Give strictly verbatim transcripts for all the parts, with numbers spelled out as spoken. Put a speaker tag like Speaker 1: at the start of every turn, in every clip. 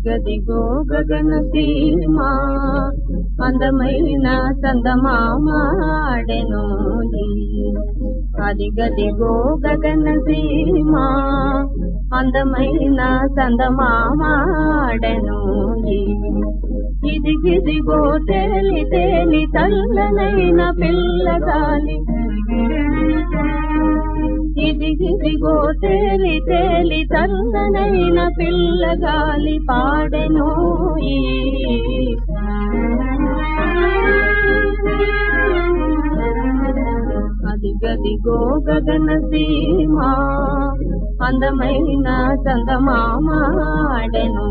Speaker 1: అదిగదిగో గగన సీమా అందమైన చందమామాడెను అదిగదిగో గగన సీమా అందమైన చందమామాడెను ఇదిగిదిగో తేలి తేలి తల్లనైన పిల్లగాలి ఇదిగిదిగో తేలి తేలి తల్లనైన పిల్లగాలి పాడెను అదిగదిగో గగన సీమా అందమైన చందమామాడెను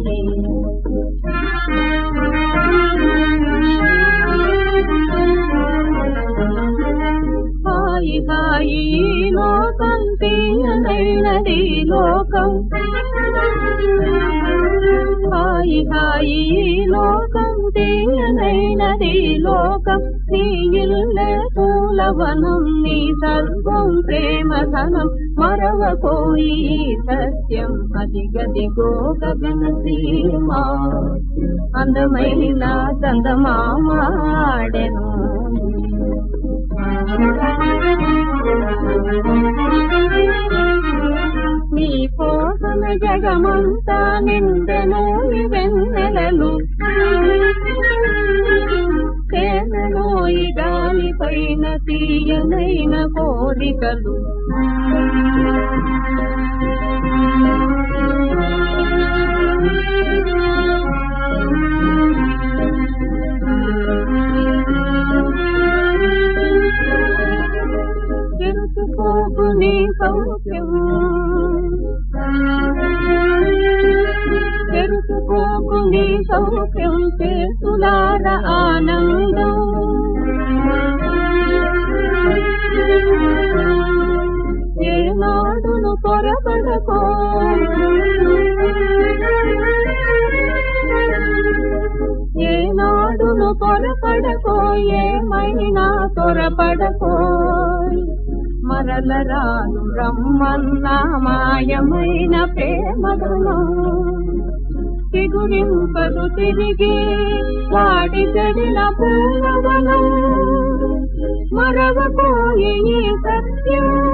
Speaker 1: హాయి హాయి లోకం తీయనైనది లోకం హాయి హాయి లోకం తీయనైనది లోకం నీ ఇల్లే పూలవనం నీ సర్వం ప్రేమ ధనం మరవకోయి సత్యం అదిగదిగో గగన సీమా అందమైన చందమామాడెను నీ కోసం జగమంతా నిండెను వెన్నెలలు తేనెలో ఈ గాలి పైన తీయనైన కోరికలు తెలుసుకోకు నీ సౌఖ్యం తెలుసుకోకు నీ సౌఖ్యం చేతులార ఆనందం ఏనాడును పొరపడకో ఏనాడును పొరపడకో ఏమైనా త్వరపడకో మరల రాను రమ్మన్నా మాయమైన ప్రేమధనం తిగురింపదు తిరిగి వాడి చెడిన పూలవనం మరవకోయి సత్యం